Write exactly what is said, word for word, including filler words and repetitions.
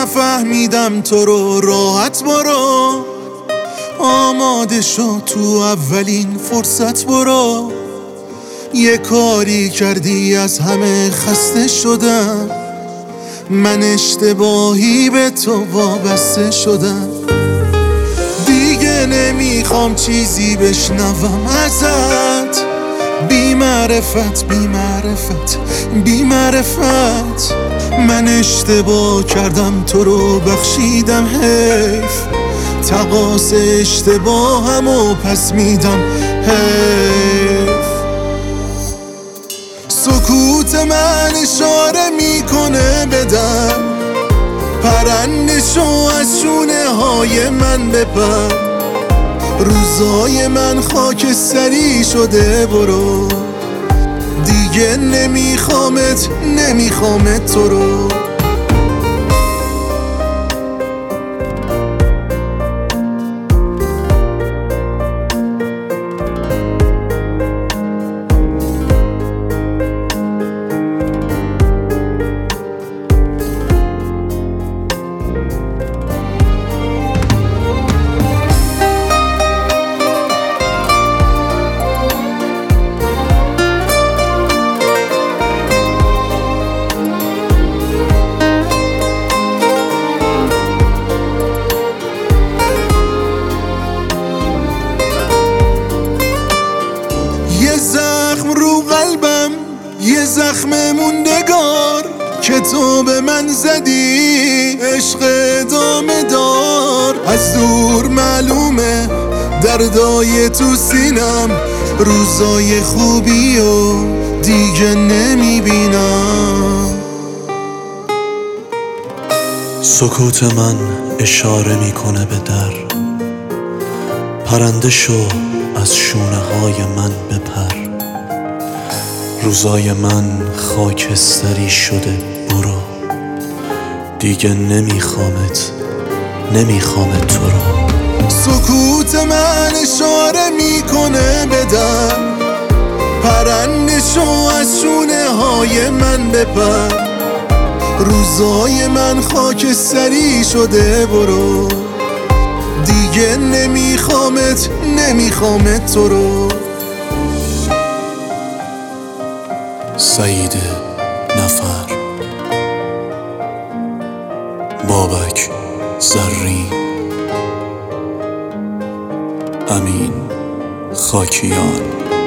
نفهمیدم تو رو، راحت برو، آماده شو تو اولین فرصت برو. یه کاری کردی از همه خسته شدم، من اشتباهی به تو وابسته شدم. دیگه نمیخوام چیزی بشنوم ازت، بی معرفت بی معرفت بی معرفت. من اشتباه کردم تو رو بخشیدم، حیف تقاص اشتباهمو پس میدم، حیف. سکوت من اشاره میکنه بدم، پرنده شو از شونه های من بپر. روزای من خاکستری شده، برو دیگه نمیخوامت نمیخوامت تو رو. رو قلبم یه زخم موندگار که تو به من زدی، عشق ادامه دار. از دور معلومه دردای تو سینم، روزای خوبی و دیگه نمیبینم. سکوت من اشاره میکنه به در، پرنده شو از شونه های من بپر. روزای من خاکستری شده، برو دیگه نمیخوامت نمیخوامت تو رو. سکوت من اشاره میکنه بدم، پرنده شو از شونه های من بپر. روزای من خاکستری شده، برو دیگه نمیخوامت نمیخوامت تو رو. سعید نفر، بابک زرین، امین خاکیان.